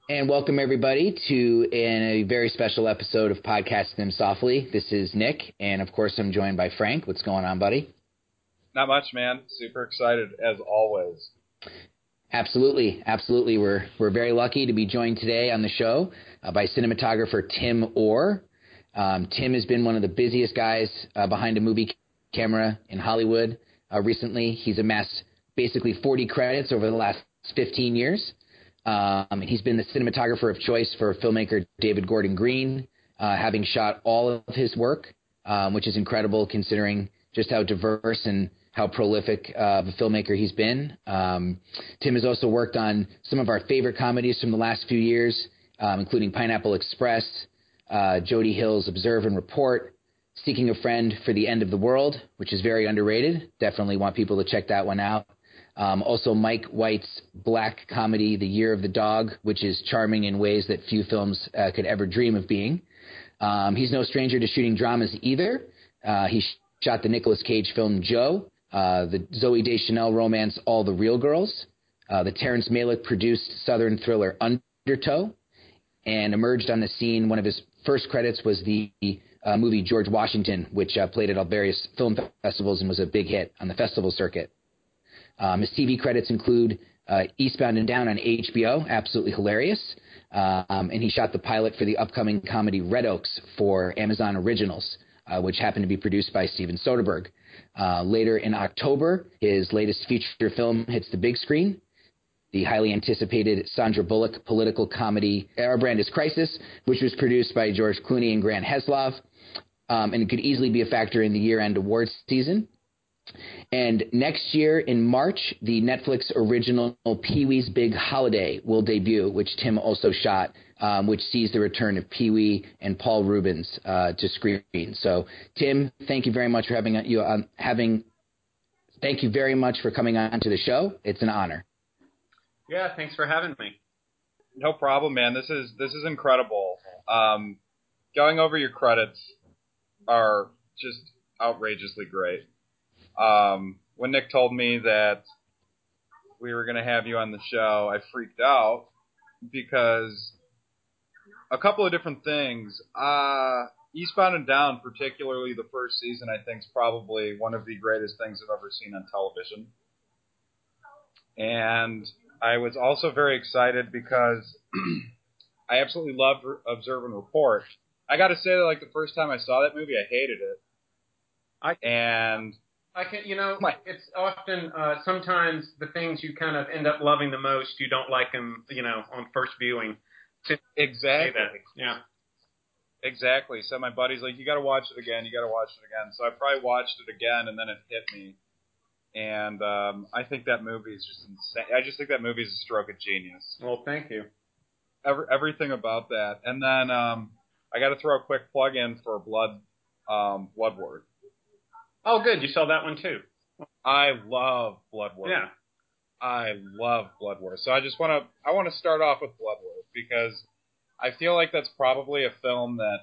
And welcome everybody to a very special episode of Podcast Them Softly. This is Nick, and of course I'm joined by Frank. What's going on, buddy? Not much, man. Super excited as always. Absolutely. We're very lucky to be joined today on the show by cinematographer Tim Orr. Tim has been one of the busiest guys behind a movie camera in Hollywood recently. He's amassed basically 40 credits over the last 15 years. He's been the cinematographer of choice for filmmaker David Gordon Green, having shot all of his work, which is incredible considering just how diverse and how prolific of a filmmaker he's been. Tim has also worked on some of our favorite comedies from the last few years, including Pineapple Express, Jody Hill's Observe and Report, Seeking a Friend for the End of the World, which is very underrated. Definitely want people to check that one out. Also Mike White's black comedy, The Year of the Dog, which is charming in ways that few films could ever dream of being. He's no stranger to shooting dramas either. He shot the Nicolas Cage film Joe, the Zooey Deschanel romance All the Real Girls, the Terrence Malick produced Southern thriller Undertow, and emerged on the scene. One of his first credits was the movie George Washington, which played at various film festivals and was a big hit on the festival circuit. His TV credits include Eastbound and Down on HBO, absolutely hilarious. And he shot the pilot for the upcoming comedy Red Oaks for Amazon Originals, which happened to be produced by Steven Soderbergh. Later in October, his latest feature film hits the big screen, the highly anticipated Sandra Bullock political comedy Our Brand is Crisis, which was produced by George Clooney and Grant Heslov, and it could easily be a factor in the year-end awards season. And next year in March, the Netflix original Pee-wee's Big Holiday will debut, which Tim also shot, which sees the return of Pee-wee and Paul Reubens to screen. So, Tim, thank you very much for Thank you very much for coming on to the show. It's an honor. Yeah, thanks for having me. No problem, man. This is incredible. Going over your credits are just outrageously great. When Nick told me that we were going to have you on the show, I freaked out because a couple of different things. Eastbound and Down, particularly the first season, I think is probably one of the greatest things I've ever seen on television. And I was also very excited because I absolutely loved Observe and Report. I got to say that, like, the first time I saw that movie, I hated it. It's often, sometimes the things you kind of end up loving the most, you don't like them, on first viewing. Exactly. Yeah. Exactly. So my buddy's like, you got to watch it again. So I probably watched it again, and then it hit me. And I think that movie is just insane. I just think that movie is a stroke of genius. Well, thank you. Everything about that. And then I got to throw a quick plug in for Bloodward. Oh, good. You saw that one, too. I love Bloodward. Yeah. I love Bloodward. So I want to start off with Bloodward because I feel like that's probably a film that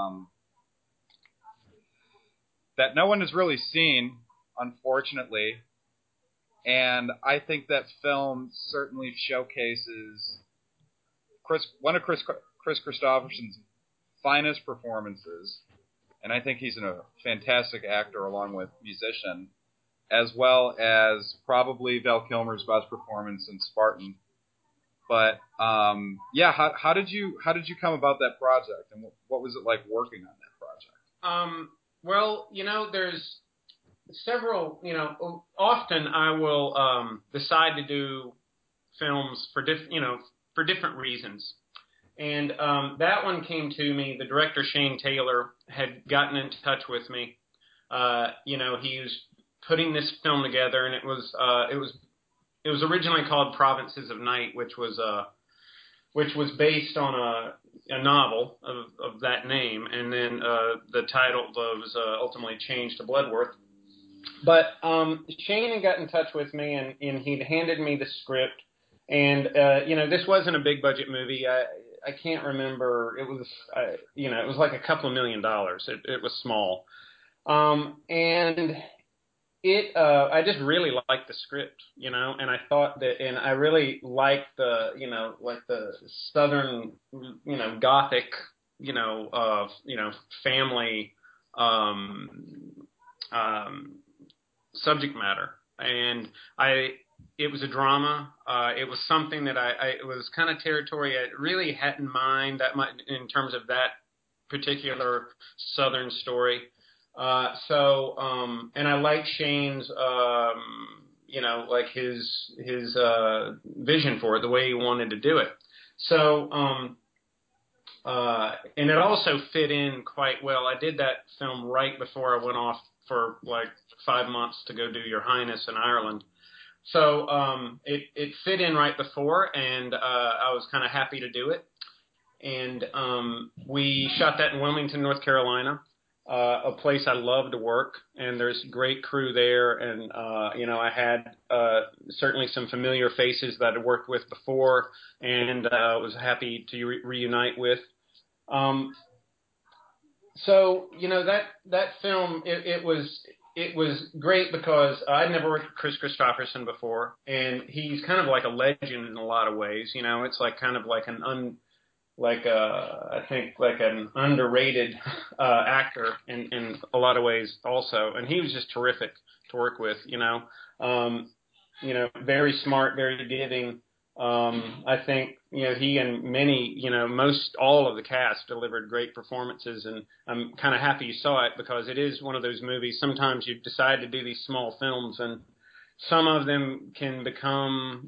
that no one has really seen, unfortunately. And I think that film certainly showcases one of Chris Christopherson's finest performances. And I think he's a fantastic actor along with musician, as well as probably Val Kilmer's best performance in Spartan. But how did you come about that project, and what was it like working on that project? Well, there's several. Often I will decide to do films for different reasons. And that one came to me. The director, Shane Taylor, had gotten in touch with me. He was putting this film together, and it was originally called Provinces of Night, which was based on a novel of that name, and then the title was ultimately changed to Bloodworth. But Shane had got in touch with me, and he'd handed me the script. And this wasn't a big budget movie. I can't remember. It was, it was like $2 million. It was small. And I just really liked the script, and I thought that, and I really liked the, like the Southern, Gothic, family, subject matter. And it was a drama. It was something that it was kind of territory I really had in mind that much in terms of that particular Southern story. And I like Shane's, like his vision for it, the way he wanted to do it. So, and it also fit in quite well. I did that film right before I went off for like 5 months to go do Your Highness in Ireland. So, it fit in right before, and, I was kind of happy to do it. And, we shot that in Wilmington, North Carolina. A place I love to work, and there's great crew there, and I had certainly some familiar faces that I'd worked with before, and was happy to reunite with. So that film, it was great because I'd never worked with Chris Christopherson before, and he's kind of like a legend in a lot of ways. It's like kind of like I think like an underrated actor in a lot of ways also, and he was just terrific to work with. Very smart, very giving. I think he and many, most all of the cast delivered great performances, and I'm kind of happy you saw it because it is one of those movies. Sometimes you decide to do these small films, and some of them can become,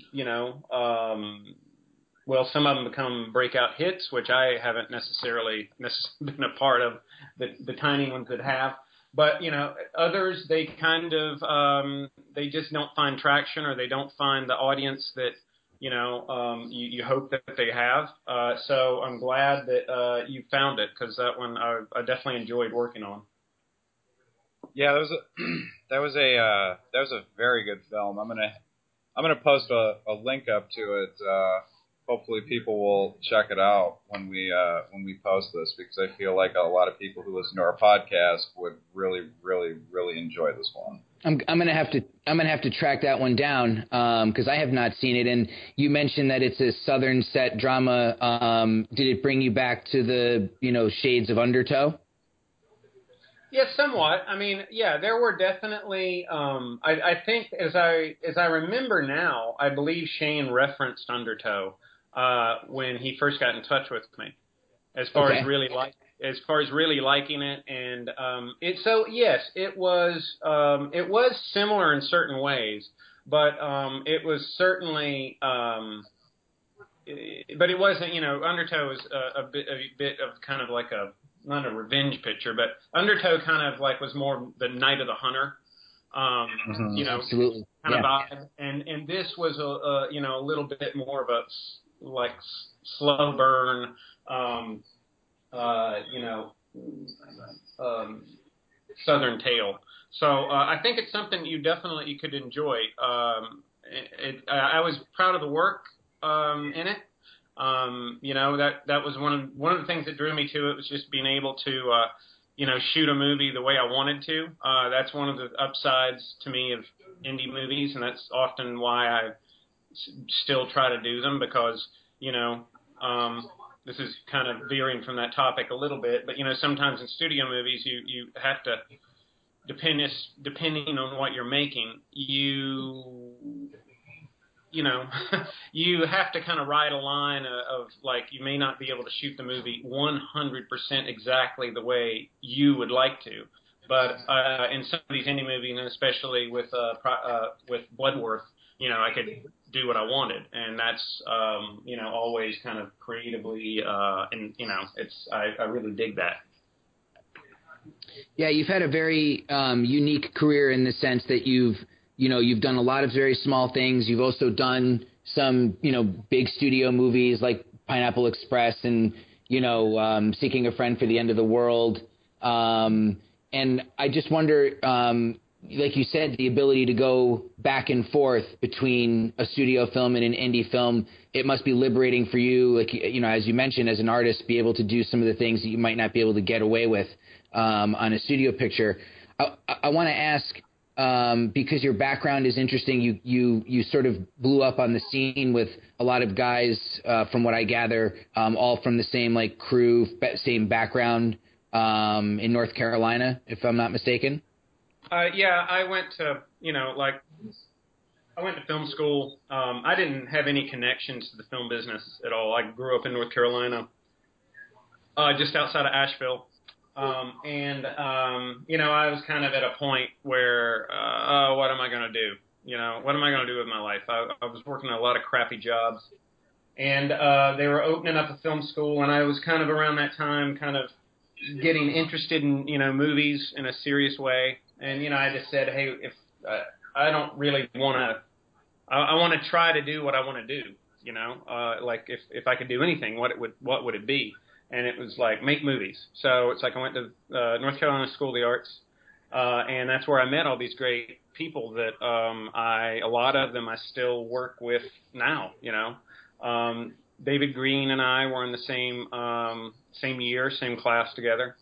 some of them become breakout hits, which I haven't necessarily been a part of, the tiny ones that have. But, others, they kind of, they just don't find traction, or they don't find the audience that, you hope that they have. So I'm glad that you found it, because that one I definitely enjoyed working on. Yeah, that was a very good film. I'm gonna post a link up to it. Hopefully people will check it out when we post this, because I feel like a lot of people who listen to our podcast would really, really, really enjoy this one. I'm gonna have to track that one down because I have not seen it. And you mentioned that it's a Southern set drama. Did it bring you back to the shades of Undertow? Yeah, somewhat. I mean, yeah, there were definitely. I think as I remember now, I believe Shane referenced Undertow when he first got in touch with me, as far as really liking it, and it was similar in certain ways, but it was certainly but it wasn't. Undertow is a bit of kind of like not a revenge picture, but Undertow kind of like was more the Night of the Hunter. Absolutely. Kind of vibe, and this was a little bit more of a like slow burn, Southern tale. So I think it's something you could enjoy. I was proud of the work in it. That was one of the things that drew me to it, was just being able to shoot a movie the way I wanted to. That's one of the upsides to me of indie movies, and that's often why I still try to do them, because this is kind of veering from that topic a little bit, but sometimes in studio movies you have to, depending on what you're making, you have to kind of ride a line of like, you may not be able to shoot the movie 100% exactly the way you would like to, but in some of these indie movies, and especially with Bloodworth, I could do what I wanted, and that's always kind of creatively, and I really dig that. Yeah, you've had a very unique career in the sense that you've done a lot of very small things. You've also done some, big studio movies like Pineapple Express and, Seeking a Friend for the End of the World. And I just wonder, like you said, the ability to go back and forth between a studio film and an indie film, it must be liberating for you, like, as you mentioned, as an artist, be able to do some of the things that you might not be able to get away with on a studio picture. I want to ask, because your background is interesting. You sort of blew up on the scene with a lot of guys, from what I gather, all from the same like crew, same background, in North Carolina, if I'm not mistaken. Yeah, I went to I went to film school. I didn't have any connections to the film business at all. I grew up in North Carolina, just outside of Asheville. I was kind of at a point where, what am I going to do? What am I going to do with my life? I was working a lot of crappy jobs, and they were opening up a film school, and I was kind of around that time kind of getting interested in, movies in a serious way. And, I just said, hey, if I don't really want to, I want to try to do what I want to do, like if I could do anything, what would it be? And it was like, make movies. So it's like I went to North Carolina School of the Arts, and that's where I met all these great people that a lot of them I still work with now, David Green and I were in the same year, same class together.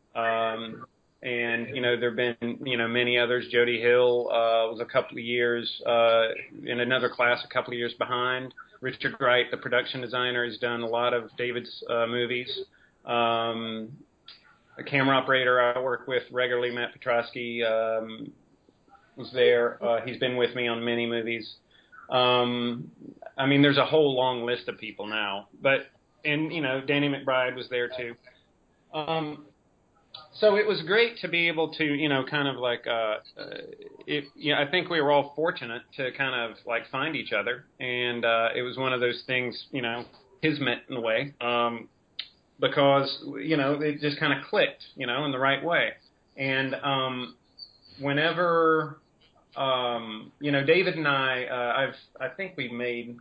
And there have been, many others. Jody Hill was a couple of years in another class, a couple of years behind. Richard Wright, the production designer, has done a lot of David's movies. A camera operator I work with regularly, Matt Petrosky, was there. He's been with me on many movies. There's a whole long list of people now. And Danny McBride was there too. So it was great to be able to, kind of like, I think we were all fortunate to kind of like find each other. And it was one of those things, kismet in a way, because, it just kind of clicked, in the right way. And whenever, David and I think we've made,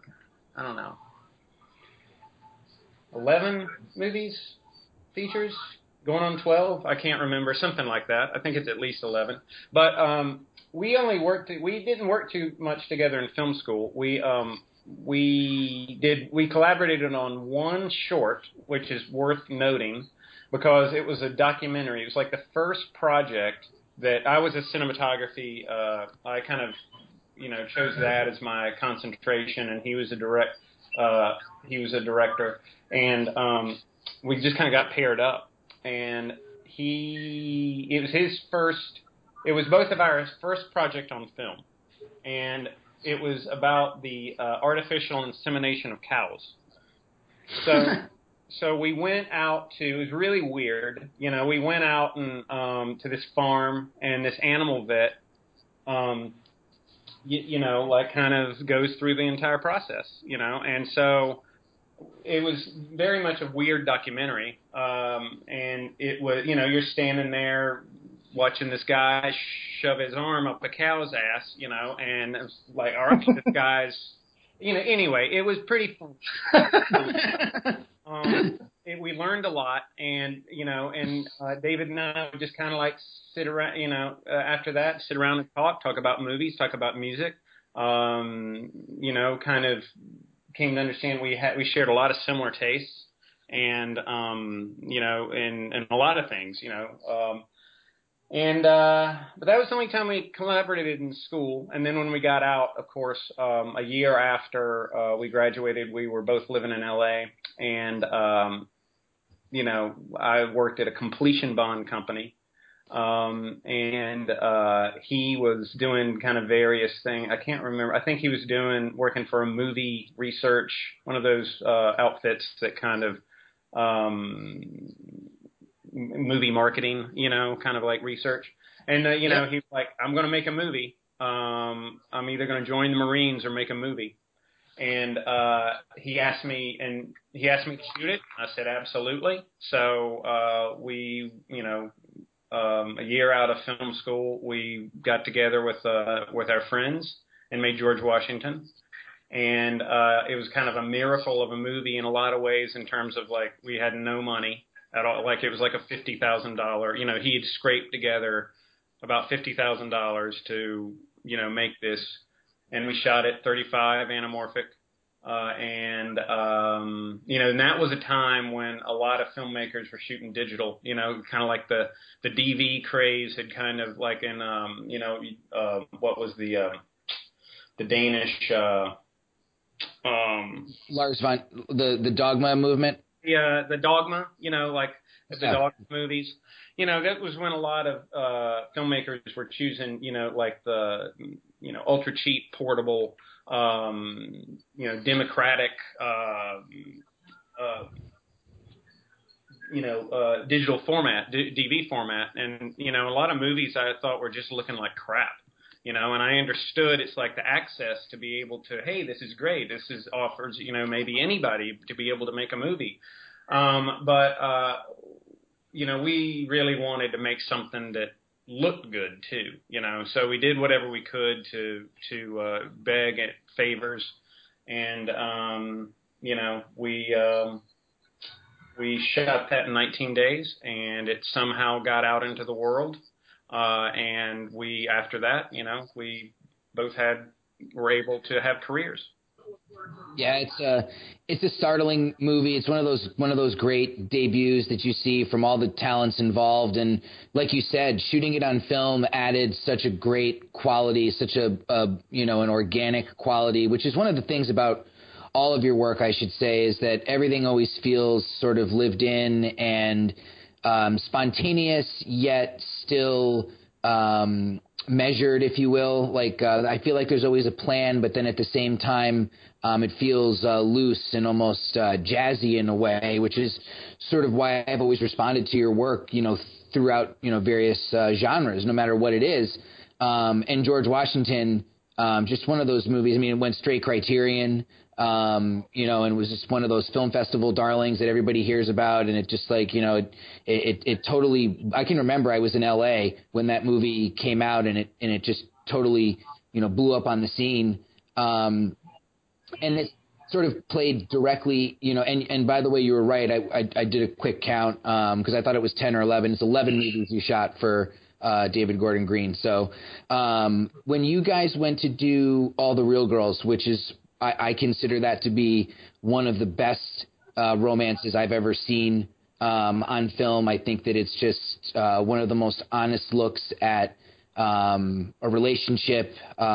11 movies, features, going on 12. I can't remember, something like that. I think it's at least 11. But we didn't work too much together in film school. We collaborated on one short, which is worth noting because it was a documentary. It was like the first project that I was a cinematography. I kind of, chose that as my concentration, and he was a director, and we just kind of got paired up. And it was both of our first project on film. And it was about the artificial insemination of cows. So we went out it was really weird. We went out and to this farm, and this animal vet, kind of goes through the entire process, and so it was very much a weird documentary. And it was, you're standing there watching this guy shove his arm up a cow's ass, and it's like, all right, this guy's, anyway, it was pretty, we learned a lot, and, David and I would just kind of like sit around, after that, sit around and talk about movies, talk about music, kind of came to understand we shared a lot of similar tastes, and, in a lot of things, but that was the only time we collaborated in school. And then when we got out, of course, a year after we graduated, we were both living in LA, and, I worked at a completion bond company. And he was doing kind of various things. I can't remember. I think he was working for a movie research, one of those outfits that kind of movie marketing, kind of like research. And, he was like, I'm going to make a movie. I'm either going to join the Marines or make a movie. And he asked me to shoot it. I said, absolutely. So we, a year out of film school, we got together with our friends and made George Washington. And it was kind of a miracle of a movie in a lot of ways, in terms of like we had no money at all. Like it was like a $50,000. He had scraped together about $50,000 to make this, and we shot it 35 anamorphic. And that was a time when a lot of filmmakers were shooting digital, kind of like the DV craze had kind of like in, what was the Danish, Lars von the Dogma movement. the Dogma, like the Dogma movies. That was when a lot of filmmakers were choosing, like the, ultra cheap portable, democratic, digital format, DV format. And, a lot of movies I thought were just looking like crap, and I understood it's like the access to be able to, hey, this is great. This is offers, maybe anybody to be able to make a movie. But we really wanted to make something that looked good too, so we did whatever we could to beg at favors. And, we shot that in 19 days and it somehow got out into the world. And we, after that, we both were able to have careers. Yeah, it's a startling movie. It's one of those great debuts that you see from all the talents involved, and like you said, shooting it on film added such a great quality, such an organic quality, which is one of the things about all of your work, I should say, is that everything always feels sort of lived in and spontaneous, yet still measured, if you will. Like I feel like there's always a plan, but then at the same time, it feels loose and almost jazzy in a way, which is sort of why I've always responded to your work, throughout various genres, no matter what it is. And George Washington, just one of those movies. I mean, it went straight Criterion. And was just one of those film festival darlings that everybody hears about. And it just like, it totally, I can remember I was in LA when that movie came out and it just totally, blew up on the scene. And it sort of played directly, and by the way, you were right. I did a quick count, cause I thought it was 10 or 11. It's 11 movies you shot for, David Gordon Green. So, when you guys went to do All the Real Girls, which is, I consider that to be one of the best romances I've ever seen on film. I think that it's just one of the most honest looks at a relationship,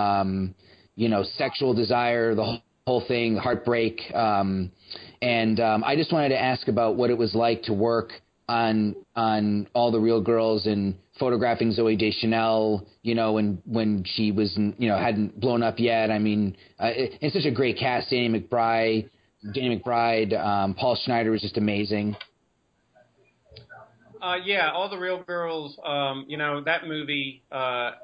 sexual desire, the whole thing, heartbreak. And I just wanted to ask about what it was like to work on All the Real Girls and photographing Zooey Deschanel, when she was, hadn't blown up yet. I mean, it's such a great cast. Danny McBride, Paul Schneider was just amazing. Yeah, All the Real Girls, that movie, that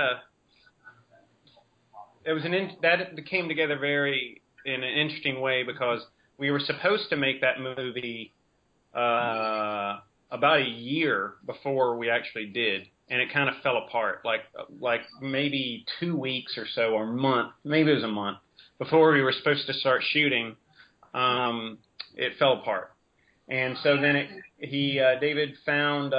came together in an interesting way, because we were supposed to make that movie about a year before we actually did, and it kind of fell apart. Like maybe 2 weeks or so, or a month, maybe it was a month before we were supposed to start shooting. It fell apart, and so then David found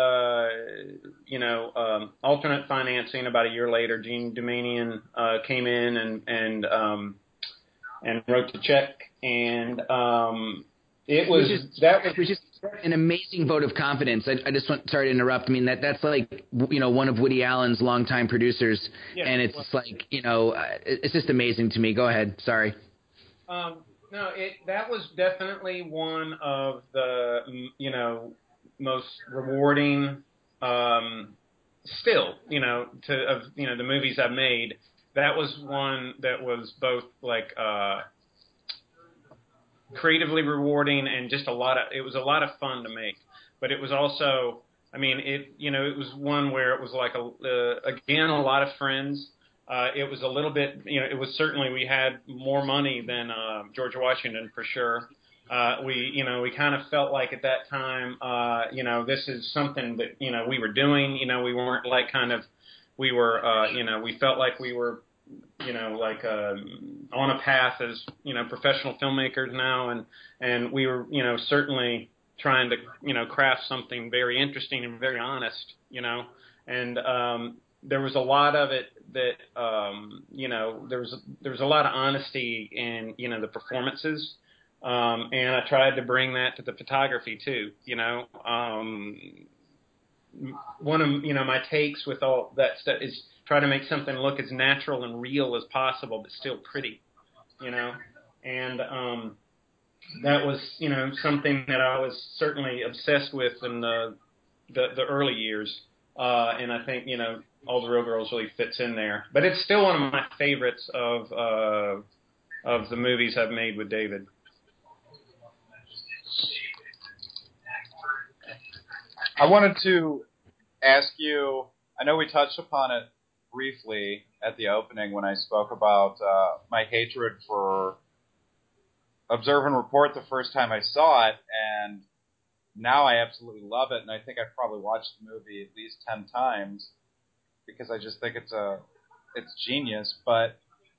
alternate financing. About a year later, Gene Dumanian came in and wrote the check, and it was which is an amazing vote of confidence. I just sorry to interrupt. I mean, that's like, one of Woody Allen's longtime producers, and it's like, it's just amazing to me. Go ahead. Sorry. No, that was definitely one of the, most rewarding, still, the movies I've made. That was one that was both like, creatively rewarding and just it was a lot of fun to make, but it was also, I mean, it was one where it was like again, a lot of friends. It was a little bit, it was certainly, we had more money than George Washington for sure. We kind of felt like at that time, this is something that, we were doing, we weren't like we felt like we were, on a path as, professional filmmakers now. And we were, certainly trying to, craft something very interesting and very honest, and there was a lot of it that there was a lot of honesty in the performances, and I tried to bring that to the photography too. One of my takes with all that stuff is try to make something look as natural and real as possible, but still pretty. And that was something that I was certainly obsessed with in the early years. And I think, All the Real Girls really fits in there. But it's still one of my favorites of the movies I've made with David. I wanted to ask you, I know we touched upon it briefly at the opening when I spoke about my hatred for Observe and Report the first time I saw it, and now I absolutely love it, and I think I've probably watched the movie at least 10 times because I just think it's genius. But,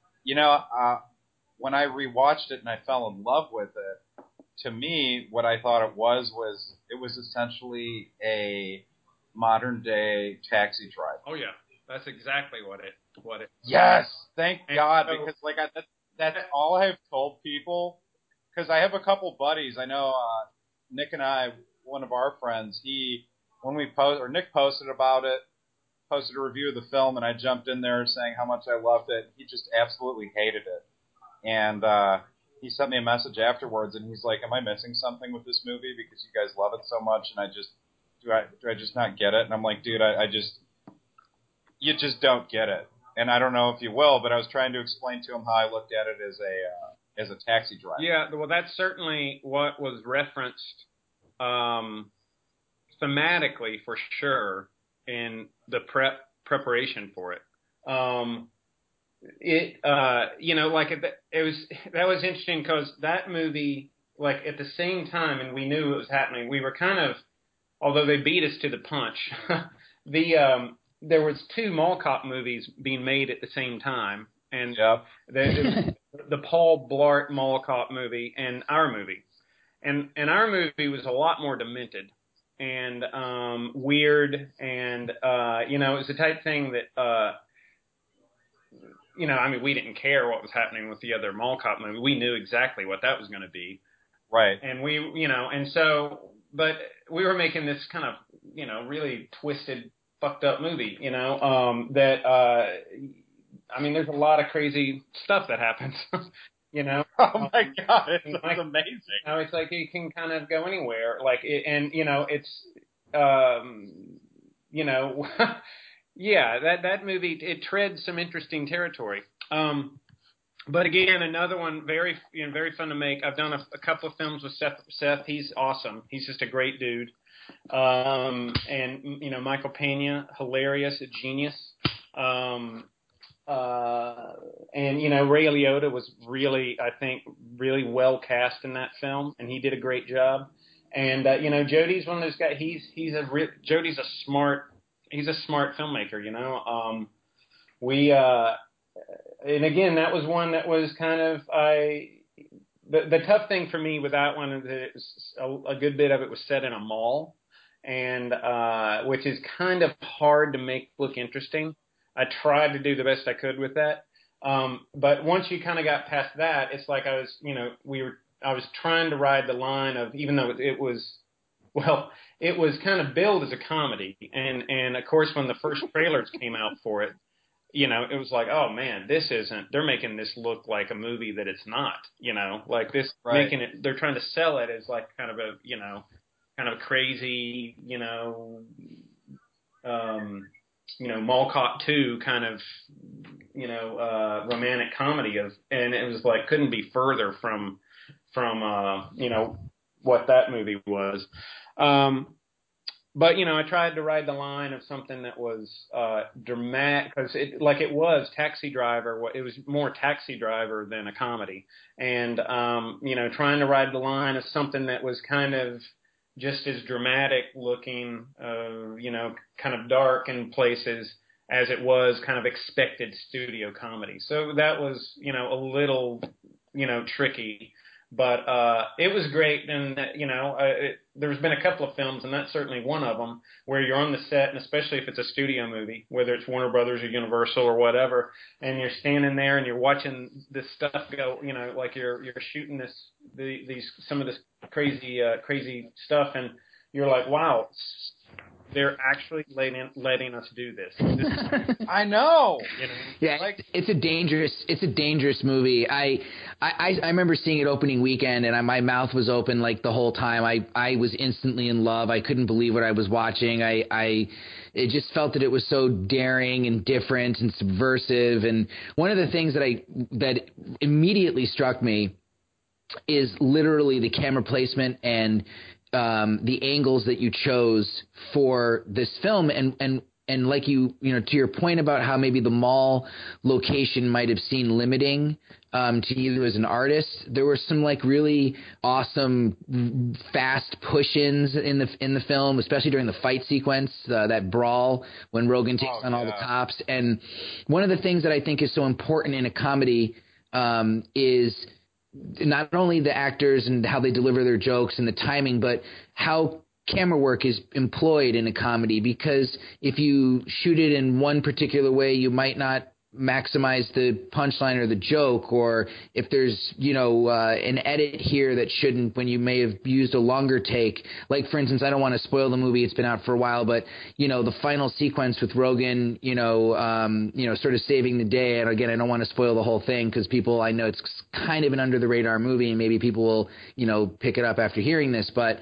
when I rewatched it and I fell in love with it, to me, what I thought it was essentially a modern-day Taxi Driver. Oh, yeah. That's exactly what it. Yes! Thank God, because that's all I've told people. Because I have a couple buddies. I know Nick and I, one of our friends, Nick posted about it, posted a review of the film, and I jumped in there saying how much I loved it. He just absolutely hated it. And he sent me a message afterwards, and he's like, am I missing something with this movie because you guys love it so much, and do I just not get it? And I'm like, dude, you just don't get it. And I don't know if you will, but I was trying to explain to him how I looked at it as a taxi driver. Yeah, well, that's certainly what was referenced thematically for sure in the preparation for it. That was interesting because that movie, like at the same time, and we knew it was happening. We were kind of, although they beat us to the punch, there was 2 Mall Cop movies being made at the same time, and yep. the Paul Blart Mall Cop movie and our movie, and our movie was a lot more demented and weird, and it was the type thing that we didn't care what was happening with the other Mall Cop movie. We knew exactly what that was going to be, right? And but we were making this kind of really twisted, fucked up movie, there's a lot of crazy stuff that happens, Oh my God, it's amazing. It's like it can kind of go anywhere, yeah, that movie, it treads some interesting territory. But again, another one very very fun to make. I've done a couple of films with Seth. He's awesome. He's just a great dude. And Michael Pena, hilarious, a genius. And Ray Liotta was really, I think, really well cast in that film, and he did a great job. And Jody's one of those guys. Jody's a smart filmmaker. And again, that was one that was kind of the tough thing for me with that one is that it was a good bit of it was set in a mall, and which is kind of hard to make look interesting. I tried to do the best I could with that. But once you kind of got past that, it's like I was trying to ride the line of, even though it was kind of billed as a comedy. And of course, when the first trailers came out for it, it was like, oh man, they're making this look like a movie that it's not, like this, right. They're trying to sell it as like kind of a, kind of crazy, Mall Cop 2 kind of, romantic comedy and it was like, couldn't be further from, what that movie was. But, I tried to ride the line of something that was dramatic, because it was Taxi Driver. It was more Taxi Driver than a comedy. And, trying to ride the line of something that was kind of just as dramatic looking, kind of dark in places as it was kind of expected studio comedy. So that was, a little, tricky. But it was great, and there's been a couple of films, and that's certainly one of them, where you're on the set, and especially if it's a studio movie, whether it's Warner Brothers or Universal or whatever, and you're standing there and you're watching this stuff go, like you're shooting some of this crazy stuff, and you're like, wow, they're actually letting us do this. I know. Yeah, it's a dangerous movie. I remember seeing it opening weekend, and my mouth was open like the whole time. I was instantly in love. I couldn't believe what I was watching. It just felt that it was so daring and different and subversive. And one of the things that immediately struck me is literally the camera placement and the angles that you chose for this film, and like to your point about how maybe the mall location might have seemed limiting to you as an artist, there were some like really awesome fast push-ins in the film, especially during the fight sequence, that brawl when Rogen takes on all the cops. And one of the things that I think is so important in a comedy is not only the actors and how they deliver their jokes and the timing, but how camera work is employed in a comedy. Because if you shoot it in one particular way, you might not maximize the punchline or the joke, or if there's an edit here that shouldn't, when you may have used a longer take. Like, for instance, I don't want to spoil the movie, it's been out for a while, but the final sequence with Rogen sort of saving the day. And again, I don't want to spoil the whole thing because I know it's kind of an under the radar movie, and maybe people will pick it up after hearing this, but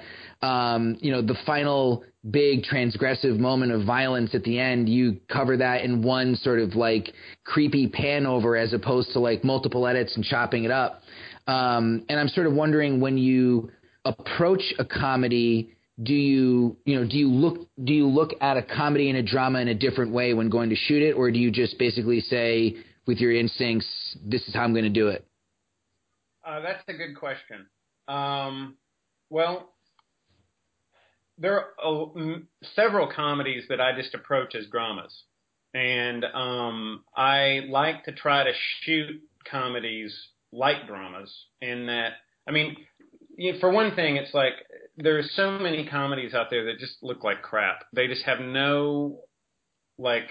the final big transgressive moment of violence at the end, you cover that in one sort of like creepy pan over as opposed to like multiple edits and chopping it up. And I'm sort of wondering, when you approach a comedy, do you look at a comedy and a drama in a different way when going to shoot it, or do you just basically say with your instincts, this is how I'm going to do it? That's a good question. Well, there are several comedies that I just approach as dramas. And I like to try to shoot comedies like dramas in that, for one thing, it's like there's so many comedies out there that just look like crap. They just have no, like,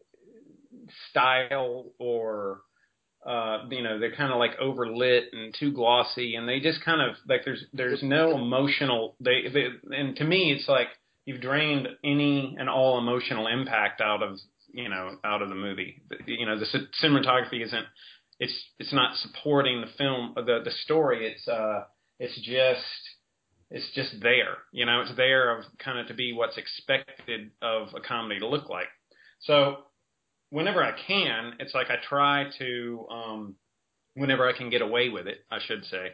style or they're kind of like overlit and too glossy, and they just kind of like there's no emotional. And to me, it's like you've drained any and all emotional impact out of the movie. The cinematography isn't. It's not supporting the film, the story. It's just there. It's there of kind of to be what's expected of a comedy to look like. So whenever I can, it's like I try to, whenever I can get away with it, I should say,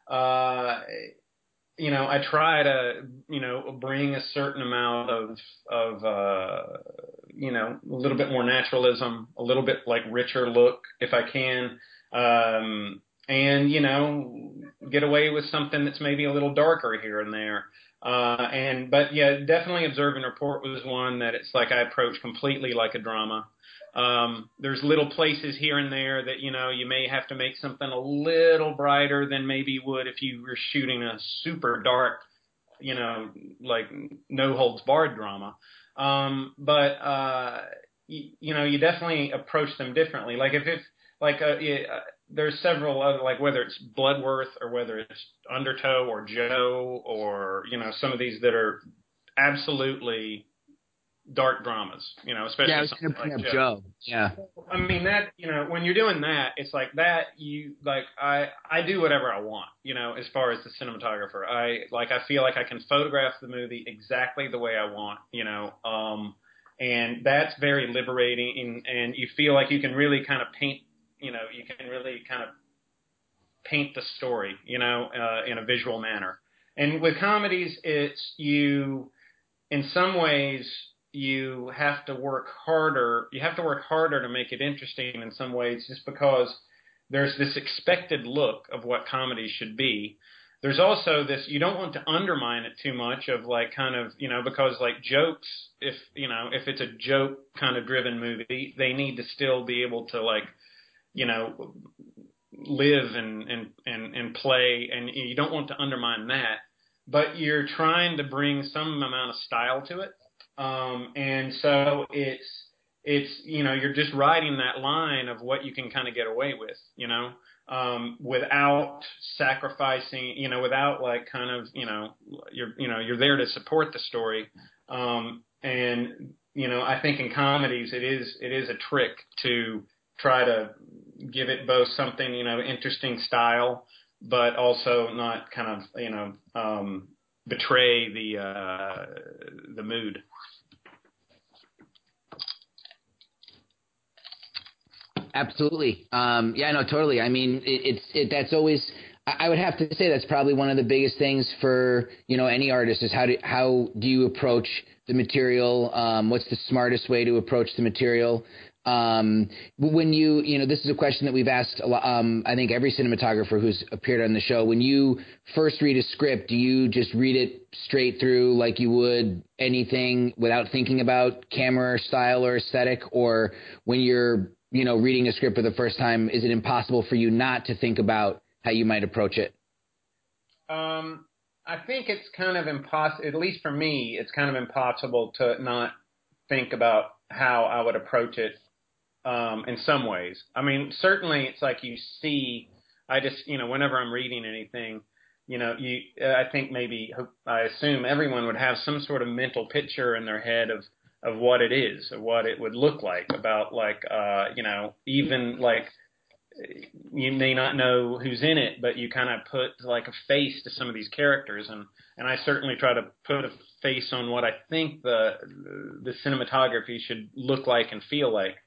I try to, bring a certain amount of a little bit more naturalism, a little bit like richer look if I can, and, get away with something that's maybe a little darker here and there. But yeah, definitely Observe and Report was one that it's like I approach completely like a drama. There's little places here and there that, you may have to make something a little brighter than maybe you would if you were shooting a super dark, like no holds barred drama. But you definitely approach them differently. Like if like, there's several other, like whether it's Bloodworth or whether it's Undertow or Joe or, some of these that are absolutely dark dramas, especially something like Joe. Yeah. That, when you're doing that, it's like that I do whatever I want, as far as the cinematographer. I feel like I can photograph the movie exactly the way I want, and that's very liberating, and you feel like you can really kind of paint, the story, in a visual manner. And with comedies, it's in some ways, you have to work harder. You have to work harder to make it interesting in some ways, just because there's this expected look of what comedy should be. There's also this, you don't want to undermine it too much of like kind of, because like jokes, if it's a joke kind of driven movie, they need to still be able to like, live and play, and you don't want to undermine that, but you're trying to bring some amount of style to it. And so it's, you know, you're just riding that line of what you can kind of get away with, you know, without sacrificing, you know, without like kind of, you're there to support the story. And, you know, I think in comedies, it is a trick to try to give it both something, you know, interesting style, but also not kind of, you know, betray the mood. Absolutely. Yeah, no, totally. I mean, that's always, I would have to say that's probably one of the biggest things for, you know, any artist is how do you approach the material? What's the smartest way to approach the material? When you know, this is a question that we've asked a lot, I think every cinematographer who's appeared on the show. When you first read a script, do you just read it straight through like you would anything without thinking about camera style or aesthetic? Or when you're, you know, reading a script for the first time, is it impossible for you not to think about how you might approach it? I think it's kind of impossible, at least for me, it's kind of impossible to not think about how I would approach it in some ways. I mean, certainly it's like you see, I just, you know, whenever I'm reading anything, you know, I think I assume everyone would have some sort of mental picture in their head of what it is, of what it would look like, about like, you know, even like you may not know who's in it, but you kind of put like a face to some of these characters. And I certainly try to put a face on what I think the cinematography should look like and feel like.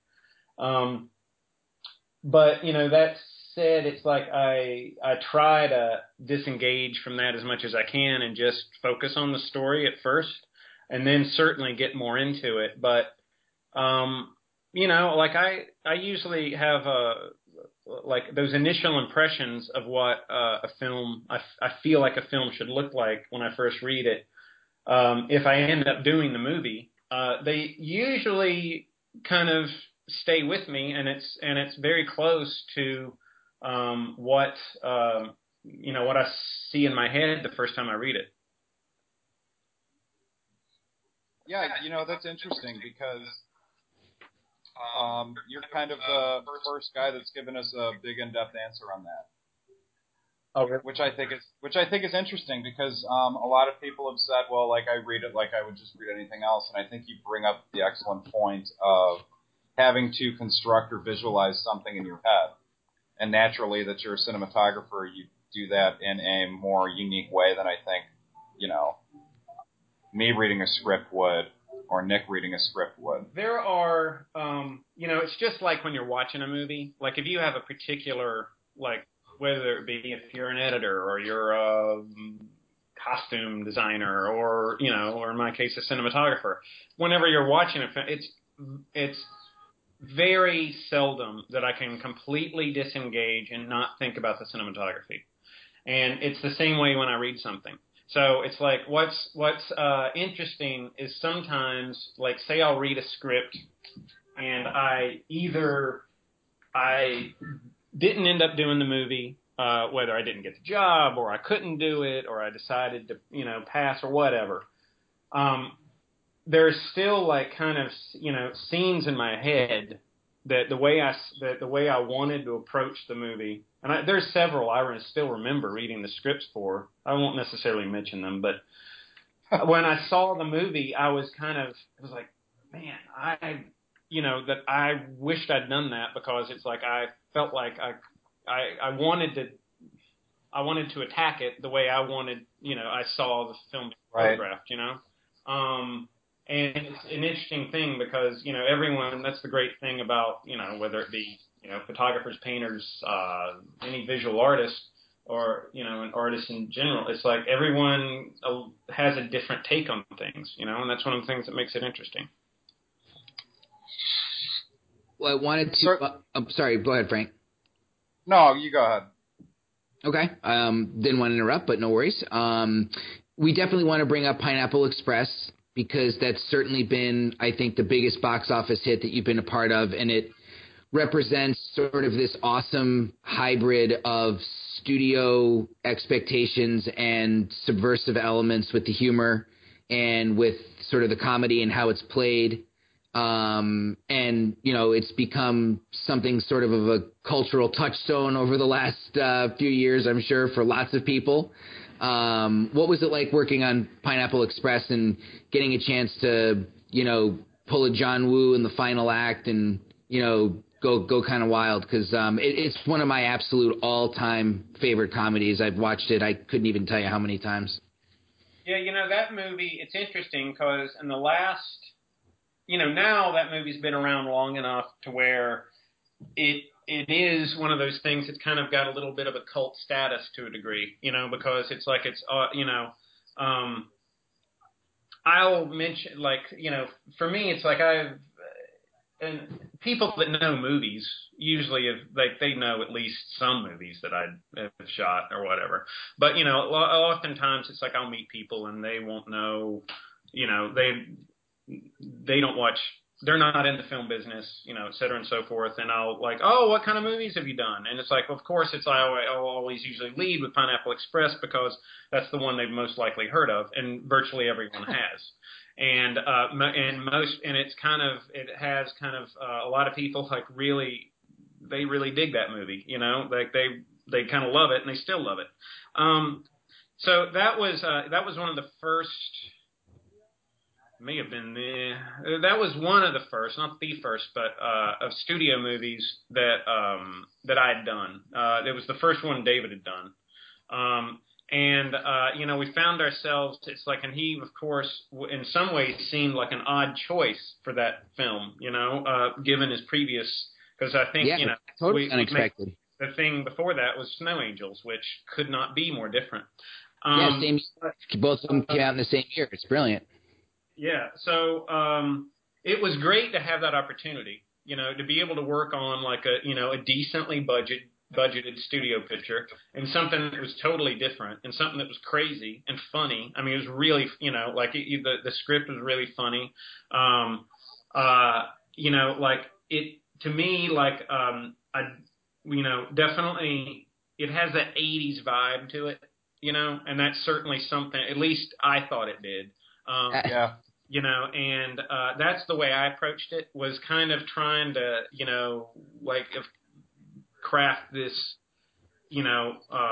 But, you know, that said, it's like I try to disengage from that as much as I can and just focus on the story at first, and then certainly get more into it. But, you know, like I usually have like those initial impressions of what a film, I feel like a film should look like when I first read it. If I end up doing the movie, they usually kind of stay with me, and it's very close to what you know, what I see in my head the first time I read it. Yeah, you know, that's interesting because you're kind of the first guy that's given us a big in-depth answer on that. Okay. Which I think is interesting because a lot of people have said, well, like I read it like I would just read anything else, and I think you bring up the excellent point of having to construct or visualize something in your head, and naturally that you're a cinematographer, you do that in a more unique way than I think, you know, me reading a script would, or Nick reading a script would. There are, you know, it's just like when you're watching a movie. Like if you have a particular, like whether it be if you're an editor or you're a costume designer or, you know, or in my case a cinematographer, whenever you're watching a film, it's very seldom that I can completely disengage and not think about the cinematography. And it's the same way when I read something. So it's like what's interesting is sometimes, like, say I'll read a script and I didn't end up doing the movie, whether I didn't get the job or I couldn't do it or I decided to, you know, pass or whatever. There's still like kind of, you know, scenes in my head that the way I wanted to approach the movie. And there's several I still remember reading the scripts for. I won't necessarily mention them, but when I saw the movie, I was like, man, that I wished I'd done that, because it's like I felt like I wanted to attack it the way I wanted, you know, I saw the film photographed, you know. And it's an interesting thing because, you know, everyone, that's the great thing about, you know, whether it be, you know, photographers, painters, any visual artist, or, you know, an artist in general. It's like everyone has a different take on things, you know, and that's one of the things that makes it interesting. Well, I wanted to... I'm sorry, go ahead, Frank. No, you go ahead. Okay. Didn't want to interrupt, but no worries. We definitely want to bring up Pineapple Express, because that's certainly been, I think, the biggest box office hit that you've been a part of, and it represents sort of this awesome hybrid of studio expectations and subversive elements with the humor and with sort of the comedy and how it's played. And, you know, it's become something sort of a cultural touchstone over the last few years, I'm sure, for lots of people. What was it like working on Pineapple Express and getting a chance to, you know, pull a John Woo in the final act and, you know, go kind of wild? Because it's one of my absolute all-time favorite comedies. I've watched it. I couldn't even tell you how many times. Yeah, you know, that movie, it's interesting because in the last, you know, now that movie's been around long enough to where it is one of those things that's kind of got a little bit of a cult status to a degree, you know, because it's like it's, you know, I'll mention, like, you know, for me, it's like and people that know movies usually have, like, they know at least some movies that I have shot or whatever. But, you know, oftentimes it's like I'll meet people and they won't know, you know, they don't watch, they're not in the film business, you know, et cetera and so forth. And I'll like, oh, what kind of movies have you done? And it's like, of course, I'll always usually lead with Pineapple Express because that's the one they've most likely heard of, and virtually everyone has. And it's kind of, it has kind of a lot of people like really, they really dig that movie, you know, like they kind of love it and they still love it. So that was one of the first. May have been that was one of the first, not the first, but of studio movies that I had done. It was the first one David had done, and you know, we found ourselves. It's like, and he, of course, in some ways, seemed like an odd choice for that film. You know, given his previous, because I think you know, totally unexpected. The thing before that was Snow Angels, which could not be more different. Same. Both of them came out in the same year. It's brilliant. Yeah, so it was great to have that opportunity, you know, to be able to work on like a decently budgeted studio picture and something that was totally different and something that was crazy and funny. I mean, it was really, you know, like the script was really funny. You know, like it to me, like you know, definitely it has that 80s vibe to it, you know, and that's certainly something. At least I thought it did. Yeah. You know, and that's the way I approached it, was kind of trying to, you know, like craft this, you know,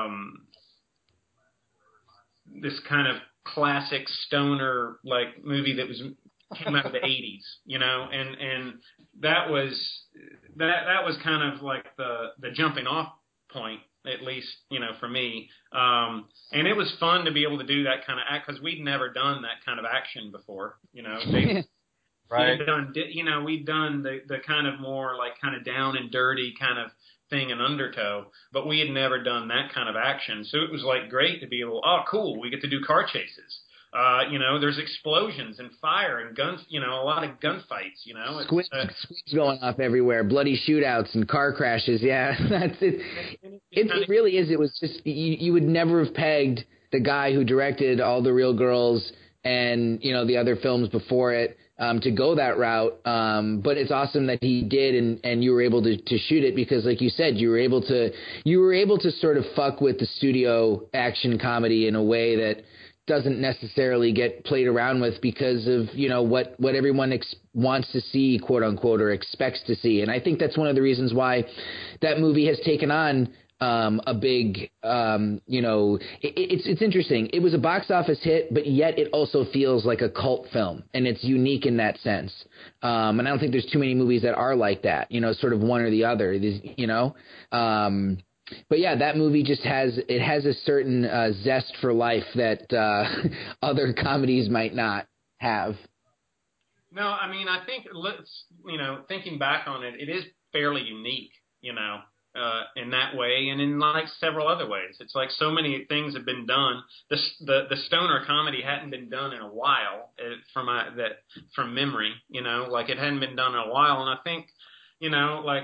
this kind of classic stoner like movie that came out of the 80s, you know, and that was kind of like the jumping off point, at least, you know, for me. And it was fun to be able to do that kind of act, because we'd never done that kind of action before, you know. Right. We'd done the kind of more like kind of down and dirty kind of thing in Undertow, but we had never done that kind of action. So it was like great to be able, oh, cool, we get to do car chases. You know, there's explosions and fire and guns, you know, a lot of gunfights, you know. Squids going off everywhere, bloody shootouts and car crashes. Yeah, that's it. It really is. It was just, you would never have pegged the guy who directed All the Real Girls and, you know, the other films before it to go that route. But it's awesome that he did, and you were able to shoot it, because like you said, you were able to sort of fuck with the studio action comedy in a way that doesn't necessarily get played around with because of, you know, what everyone wants to see, quote unquote, or expects to see. And I think that's one of the reasons why that movie has taken on a big, you know, it's interesting. It was a box office hit, but yet it also feels like a cult film, and it's unique in that sense. And I don't think there's too many movies that are like that, you know, sort of one or the other, you know. But yeah, that movie just has a certain zest for life that other comedies might not have. No, I mean, I think thinking back on it, it is fairly unique, you know, in that way, and in like several other ways. It's like so many things have been done. The stoner comedy hadn't been done in a while from memory, you know, like it hadn't been done in a while, and I think, you know, like.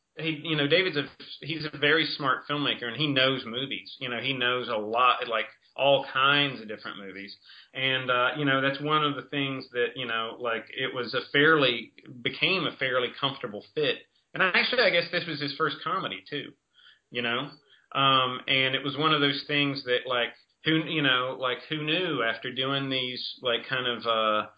He's a very smart filmmaker, and he knows movies. You know, he knows a lot, like all kinds of different movies. And, you know, that's one of the things that, you know, like it became a fairly comfortable fit. And actually, I guess this was his first comedy too, you know. And it was one of those things that like who knew after doing these like kind of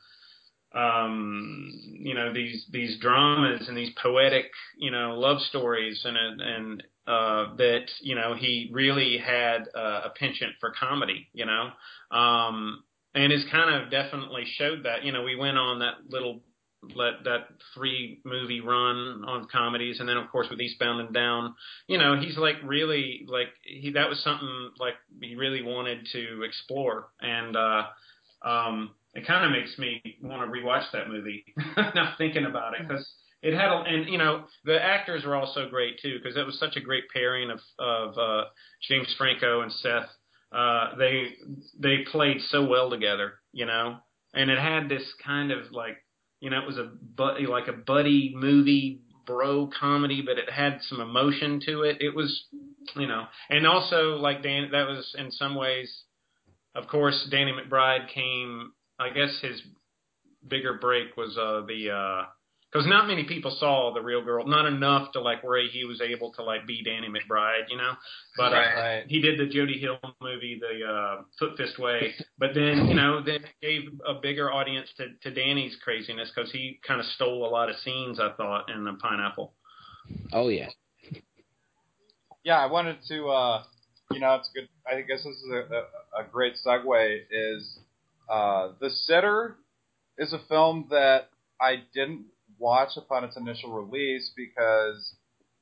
these dramas and these poetic, love stories and that, he really had a penchant for comedy, and has kind of definitely showed that. We went on that 3 movie run on comedies, and then of course with Eastbound and Down, he's like really like that was something like he really wanted to explore, and it kind of makes me want to rewatch that movie now thinking about it, because it had and the actors were also great too, because it was such a great pairing of James Franco and Seth. They played so well together, and it had this kind of like, it was a buddy movie bro comedy, but it had some emotion to it. It was, and also like that was in some ways, of course, Danny McBride came. I guess his bigger break was because not many people saw The Real Girl, not enough to like where he was able to like be Danny McBride, But Right. he did the Jody Hill movie, the Foot Fist Way. But then then it gave a bigger audience to Danny's craziness, because he kind of stole a lot of scenes, I thought, in the Pineapple. Oh yeah. Yeah, I wanted to. It's good. I guess this is a great segue. Is The Sitter is a film that I didn't watch upon its initial release because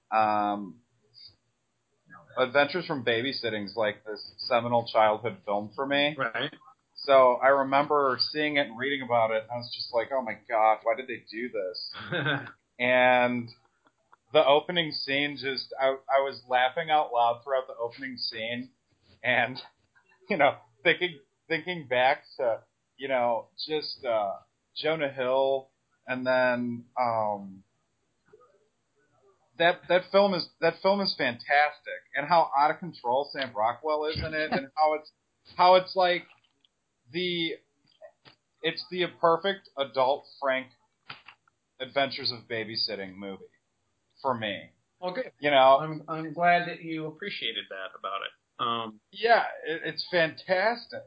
Adventures from Babysitting is like this seminal childhood film for me. Right. So I remember seeing it and reading about it, and I was just like, oh my god, why did they do this? And the opening scene I was laughing out loud throughout the opening scene, and, thinking back to, just Jonah Hill, and then that film is fantastic, and how out of control Sam Rockwell is in it, and how it's like it's the perfect adult Frank Adventures of Babysitting movie for me. Well, good. You know, I'm glad that you appreciated that about it. Yeah, it's fantastic.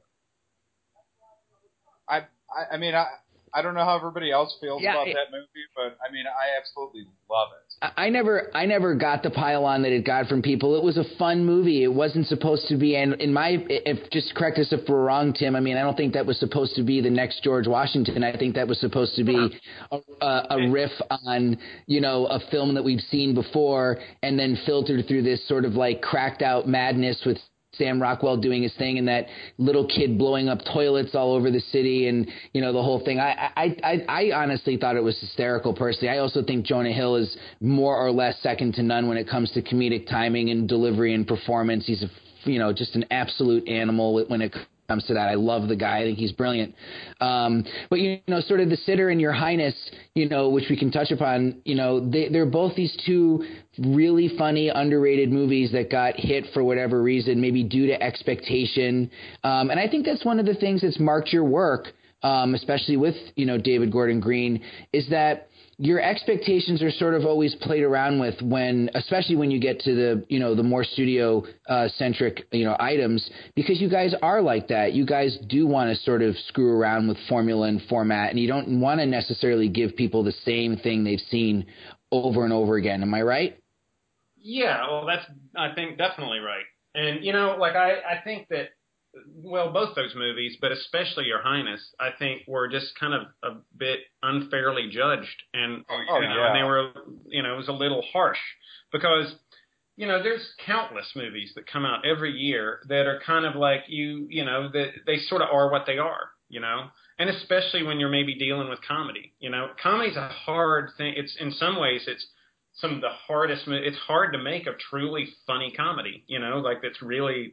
I mean, I don't know how everybody else feels about that movie, but I mean, I absolutely love it. I never got the pile-on that it got from people. It was a fun movie. It wasn't supposed to be, and just correct us if we're wrong, Tim. I mean, I don't think that was supposed to be the next George Washington. I think that was supposed to be a riff on, a film that we've seen before, and then filtered through this sort of like cracked out madness with Sam Rockwell doing his thing, and that little kid blowing up toilets all over the city, and the whole thing. I honestly thought it was hysterical personally. I also think Jonah Hill is more or less second to none when it comes to comedic timing and delivery and performance. He's just an absolute animal when it comes to that. I love the guy. I think he's brilliant. But sort of The Sitter and Your Highness, which we can touch upon, they're both these two really funny, underrated movies that got hit for whatever reason, maybe due to expectation. And I think that's one of the things that's marked your work, especially with, David Gordon Green, is that your expectations are sort of always played around with especially when you get to the more studio centric, items, because you guys are like that. You guys do want to sort of screw around with formula and format, and you don't want to necessarily give people the same thing they've seen over and over again. Am I right? Yeah, well, that's, I think, definitely right. And, I think that, well, both those movies, but especially Your Highness, I think were just kind of a bit unfairly judged. And, and they were, it was a little harsh because, there's countless movies that come out every year that are kind of like that they sort of are what they are, and especially when you're maybe dealing with comedy. Comedy's a hard thing. It's, in some ways, it's some of the hardest. It's hard to make a truly funny comedy, that's really,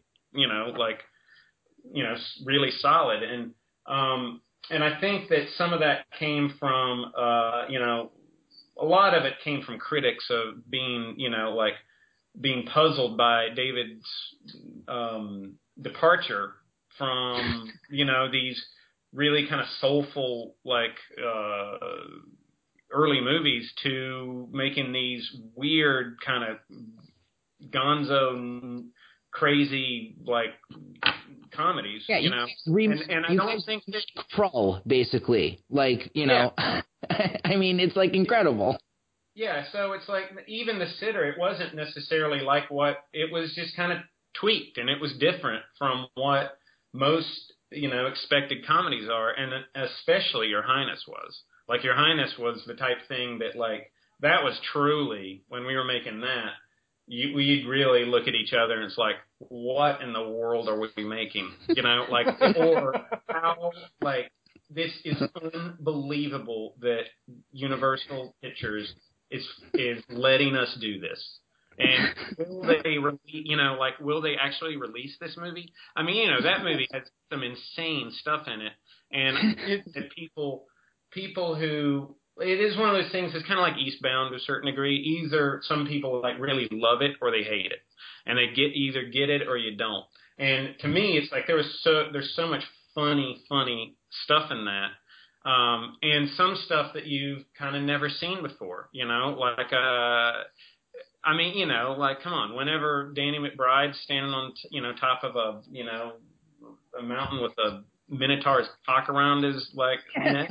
really solid. And I think that some of that came from, a lot of it came from critics of being, being puzzled by David's departure from, these really kind of soulful, early movies to making these weird kind of gonzo, crazy like comedies. Yeah, you know, and I don't think that Krull, basically, like, you know, I mean, it's like incredible. Yeah, so it's like even The Sitter, it wasn't necessarily like what it was, just kind of tweaked, and it was different from what most expected comedies are, and especially Your Highness was. Like Your Highness was the type thing that like that was truly when we were making that. We'd really look at each other and it's like, what in the world are we making? You know, like, or how, like, this is unbelievable that Universal Pictures is letting us do this. And will they, will they actually release this movie? I mean, that movie has some insane stuff in it, and people who. It is one of those things that's kind of like Eastbound to a certain degree. Either some people like really love it or they hate it, and they either get it or you don't. And to me, it's like there's so much funny stuff in that, and some stuff that you've kind of never seen before. Like like come on, whenever Danny McBride's standing on top of a mountain with a Minotaur's cock around his like neck.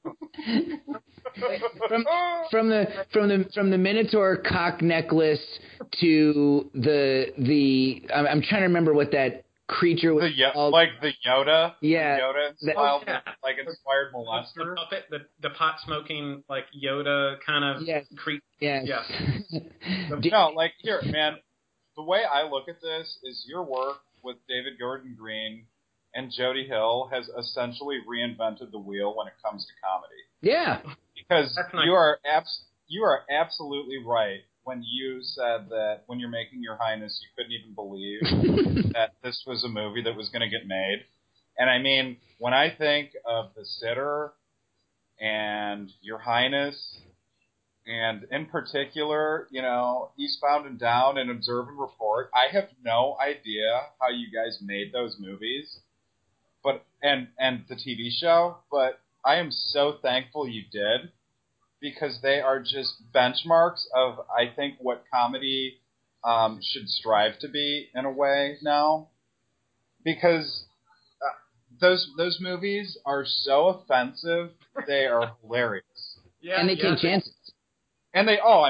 From the Minotaur cock necklace to the I'm trying to remember what that creature was called. Like the Yoda. Yeah. Yoda inspired molester. The pot smoking like Yoda kind of creature. Yes. Yeah. No, like here, man. The way I look at this is your work with David Gordon Green and Jody Hill has essentially reinvented the wheel when it comes to comedy. Yeah. Because you are absolutely right when you said that when you're making Your Highness, you couldn't even believe that this was a movie that was going to get made. And I mean, when I think of The Sitter and Your Highness, and in particular, Eastbound and Down and Observe and Report, I have no idea how you guys made those movies. But and the TV show, but I am so thankful you did, because they are just benchmarks of, I think, what comedy should strive to be in a way now. Because those movies are so offensive, they are hilarious. Yeah, and they take chances. And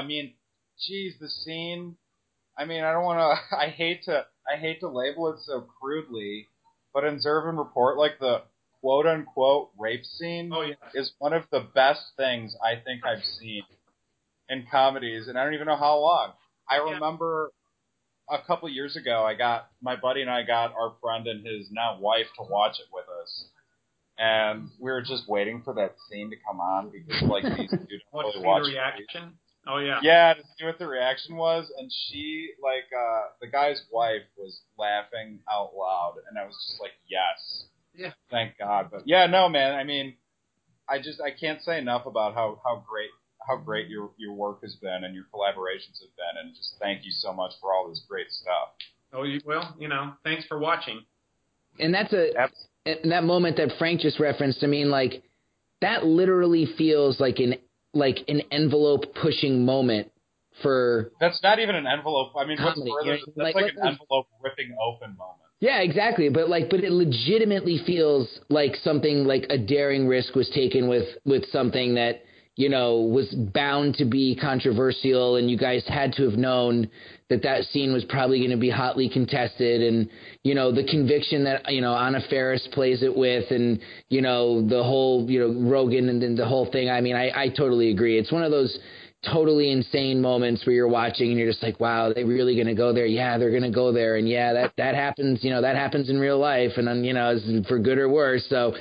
the scene. I mean, I don't want to. I hate to label it so crudely. But in Observe and Report, like the quote-unquote rape scene is one of the best things I think I've seen in comedies, and I don't even know how long. I remember a couple years ago, my buddy and I got our friend and his now wife to watch it with us, and we were just waiting for that scene to come on because like these dudes don't really watch the reaction. Oh yeah. Yeah, to see what the reaction was, and she the guy's wife was laughing out loud, and I was just like, yes, thank God. But yeah, no, man. I mean, I can't say enough about how great your work has been and your collaborations have been, and just thank you so much for all this great stuff. Oh, thanks for watching. And that's that moment that Frank just referenced. I mean, like that literally feels like an envelope pushing moment for. That's not even an envelope. I mean, comedy. What's further? That's like an envelope ripping open moment. Yeah, exactly. But it legitimately feels like something like a daring risk was taken with something that, was bound to be controversial, and you guys had to have known that scene was probably going to be hotly contested, and, the conviction that, Anna Faris plays it with, and, the whole, Rogan and then the whole thing. I mean, I totally agree. It's one of those totally insane moments where you're watching and you're just like, wow, are they really going to go there? Yeah, they're going to go there. And yeah, that happens, that happens in real life, and then, for good or worse. So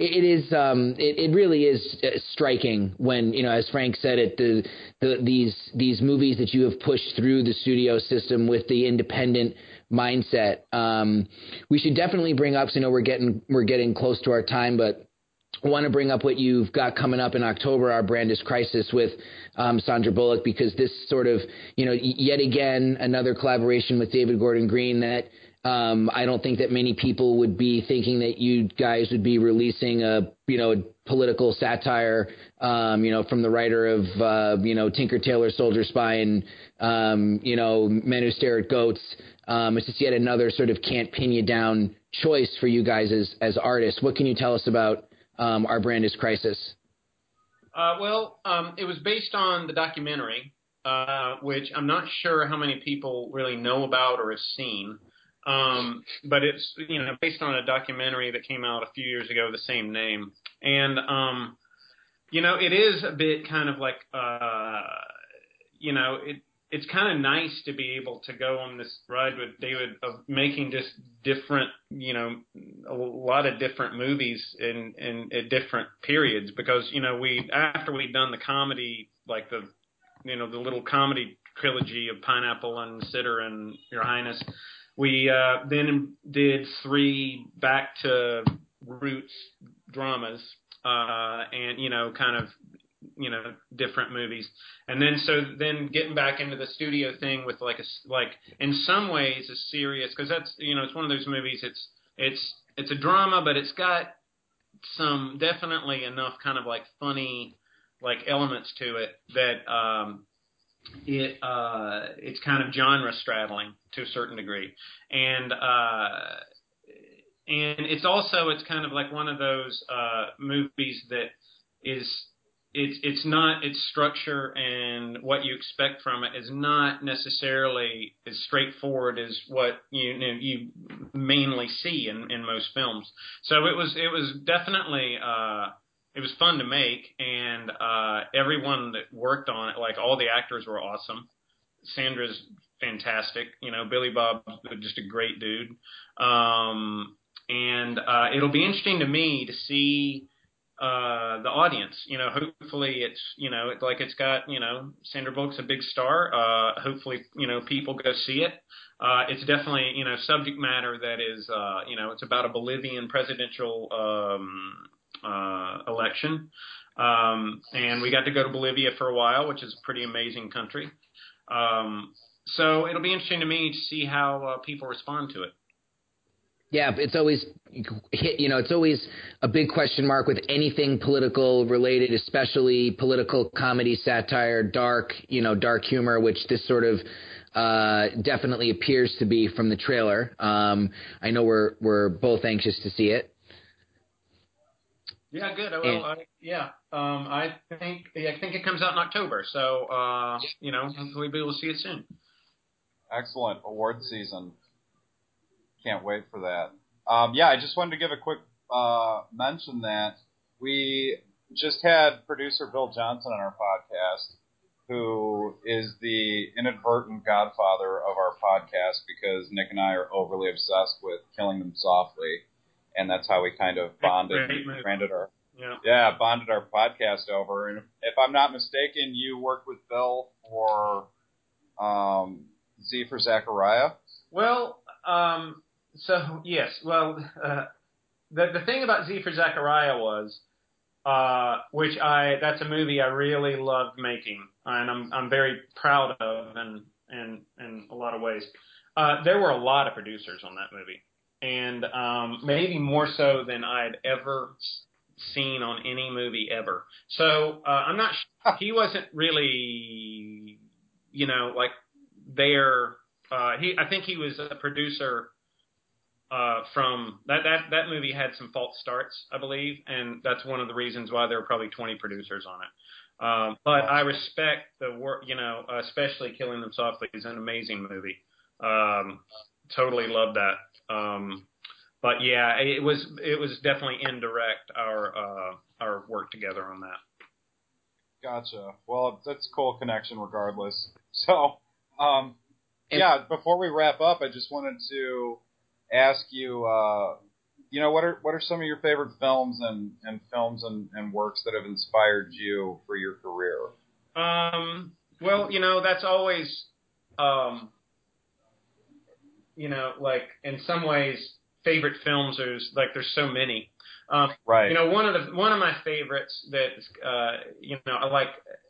it really is striking when, as Frank said it, these movies that you have pushed through the studio system with the independent mindset. We should definitely bring up, so we're getting close to our time, but I want to bring up what you've got coming up in October, Our Brand is Crisis with Sandra Bullock, because this sort of, yet again, another collaboration with David Gordon Green that I don't think that many people would be thinking that you guys would be releasing a political satire, from the writer of, Tinker Tailor Soldier Spy and, Men Who Stare at Goats. It's just yet another sort of can't pin you down choice for you guys as artists. What can you tell us about Our Brand is Crisis? It was based on the documentary, which I'm not sure how many people really know about or have seen. But it's, based on a documentary that came out a few years ago, the same name. And, it is a bit kind of like, it's kind of nice to be able to go on this ride with David of making just different, a lot of different movies in at different periods, because, after we'd done the comedy, like the little comedy trilogy of Pineapple and Sitter and Your Highness, we then did 3 back to roots dramas, and kind of different movies, and then getting back into the studio thing with like in some ways a serious, because that's it's one of those movies. It's a drama, but it's got some definitely enough kind of like funny like elements to it that it's kind of genre straddling to a certain degree, and it's kind of like one of those movies that is its structure and what you expect from it is not necessarily as straightforward as what you mainly see in most films. So it was definitely it was fun to make, and everyone that worked on it, like all the actors were awesome. Sandra's fantastic. Billy Bob, just a great dude. And it'll be interesting to me to see the audience. Hopefully it's it's got Sandra Bullock's a big star. Hopefully people go see it. It's definitely subject matter that is it's about a Bolivian presidential election, and we got to go to Bolivia for a while, which is a pretty amazing country. So it'll be interesting to me to see how people respond to it. Yeah, it's always it's always a big question mark with anything political related, especially political comedy, satire, dark humor, which this sort of definitely appears to be from the trailer. I know we're both anxious to see it. Yeah, good. I think it comes out in October, so hopefully we'll see it soon. Excellent. Award season. Can't wait for that. I just wanted to give a quick mention that we just had producer Bill Johnson on our podcast, who is the inadvertent godfather of our podcast because Nick and I are overly obsessed with Killing Them Softly, and that's how we kind of bonded our podcast over. And if I'm not mistaken, you worked with Bill for Z for Zachariah. Well, so yes. Well, the thing about Z for Zachariah was, that's a movie I really loved making, and I'm very proud of, in a lot of ways. There were a lot of producers on that movie, and maybe more so than I'd ever seen on any movie ever. So I'm not sure. He wasn't really, like there. I think he was a producer from that movie had some false starts, I believe, and that's one of the reasons why there were probably 20 producers on it. But I respect the work, especially Killing Them Softly is an amazing movie. Totally love that. But yeah, it was definitely indirect our work together on that. Gotcha. Well, that's a cool connection regardless. So, before we wrap up, I just wanted to ask you, what are some of your favorite films and films and works that have inspired you for your career? Well, that's always, like in some ways, favorite films. There's so many. Right. One of my favorites that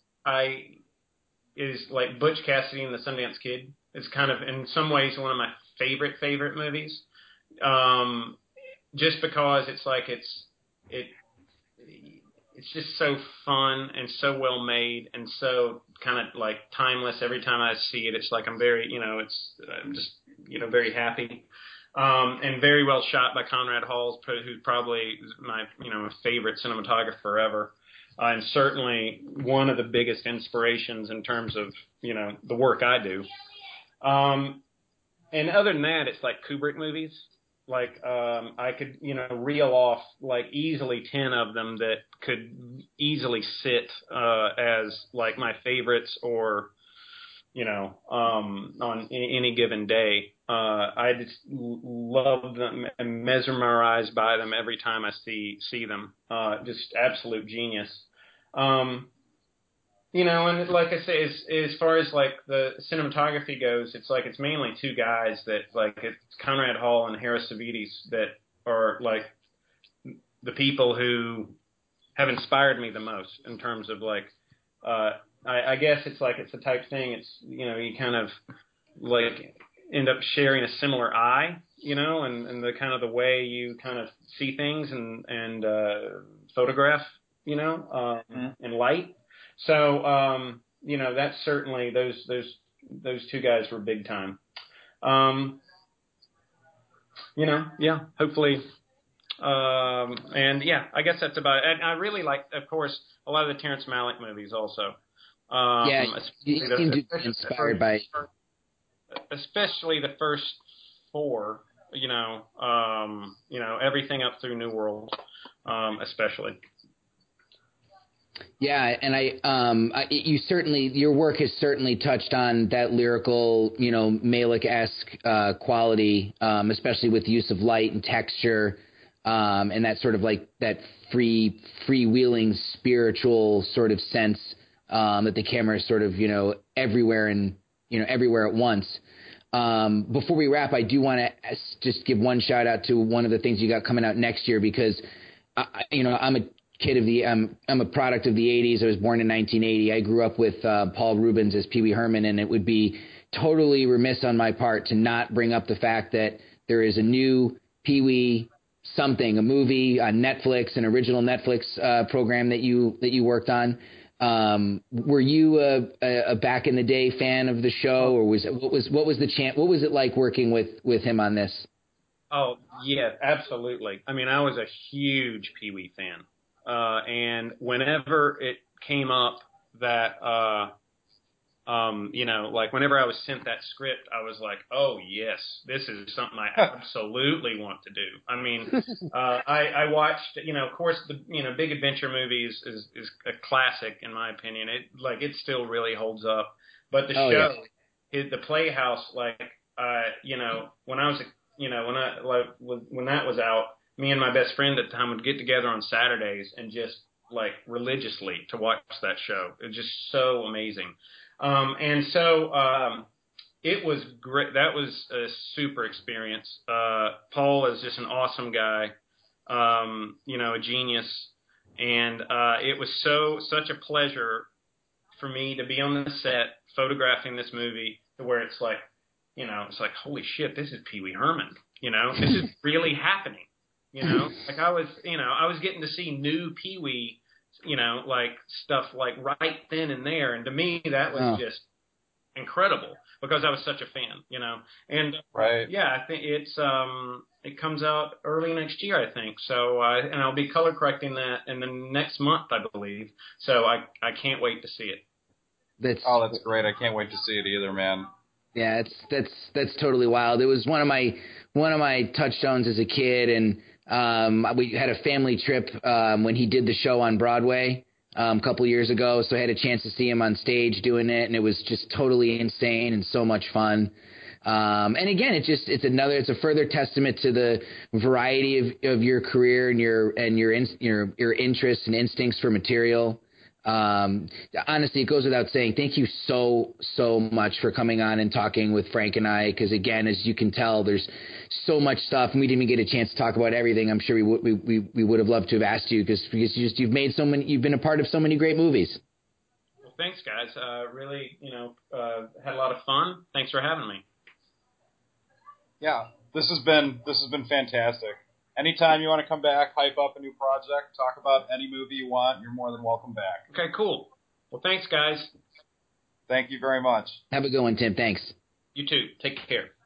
is like Butch Cassidy and the Sundance Kid. It's kind of in some ways one of my favorite movies. Just because it's like it's just so fun and so well made and so kind of like timeless. Every time I see it, it's like I'm very, I'm just, very happy. And very well shot by Conrad Hall, who's probably my, my favorite cinematographer ever. And certainly one of the biggest inspirations in terms of, the work I do. And other than that, it's like Kubrick movies. Like, I could, reel off like easily 10 of them that could easily sit, as like my favorites or, on any given day. I just love them and mesmerized by them every time I see them. Just absolute genius. And like I say, as far as like the cinematography goes, it's like it's mainly two guys that like it's Conrad Hall and Harris Savides that are like the people who have inspired me the most in terms of like, I guess it's like it's the type thing. It's you kind of like end up sharing a similar eye, and the kind of the way you kind of see things and photograph, in light. So, that's certainly those two guys were big time. Yeah, hopefully. And yeah, I guess that's about it. And I really like, of course, a lot of the Terrence Malick movies also. Yeah, you seem to be inspired by... Especially the first four, everything up through New World, especially. Yeah, and your work has certainly touched on that lyrical, Malick-esque quality, especially with the use of light and texture, and that sort of like that freewheeling spiritual sort of sense that the camera is sort of, everywhere and, everywhere at once. Before we wrap, I do want to just give one shout out to one of the things you got coming out next year because, I'm a kid I'm a product of the 80s. I was born in 1980. I grew up with Paul Reubens as Pee Wee Herman, and it would be totally remiss on my part to not bring up the fact that there is a new Pee Wee something, a movie on Netflix, an original Netflix program that you worked on. Were you a back in the day fan of the show, or what was it like working with him on this? Oh yeah, absolutely. I mean, I was a huge Pee Wee fan. And whenever it came up that, like whenever I was sent that script, I was like, oh yes, this is something I absolutely want to do. I mean, I watched, of course the, Big Adventure movies is a classic in my opinion. It still really holds up, but the show, the Playhouse, like, when I was, when that was out, me and my best friend at the time would get together on Saturdays and just like religiously to watch that show. It was just so amazing. And so it was great. That was a super experience. Paul is just an awesome guy, a genius. And it was such a pleasure for me to be on the set photographing this movie to where it's like, it's like, holy shit, this is Pee Wee Herman. This is really happening. Like I was getting to see new Pee Wee, like stuff like right then and there. And to me, that was just incredible because I was such a fan, and right. Yeah, I think it comes out early next year, I think. So, and I'll be color correcting that in the next month, I believe. So I can't wait to see it. That's great. I can't wait to see it either, man. Yeah, that's totally wild. It was one of my touchstones as a kid, and we had a family trip when he did the show on Broadway a couple years ago, so I had a chance to see him on stage doing it, and it was just totally insane and so much fun. And again, it's a further testament to the variety of your career and your interests and instincts for material. Honestly, it goes without saying, thank you so much for coming on and talking with Frank and I, because again, as you can tell, there's so much stuff and we didn't even get a chance to talk about everything. I'm sure we would have loved to have asked you because you've been a part of so many great movies. Well, thanks guys. Really, had a lot of fun. Thanks for having me. Yeah, this has been fantastic. Anytime you want to come back, hype up a new project, talk about any movie you want, you're more than welcome back. Okay, cool. Well, thanks, guys. Thank you very much. Have a good one, Tim. Thanks. You too. Take care.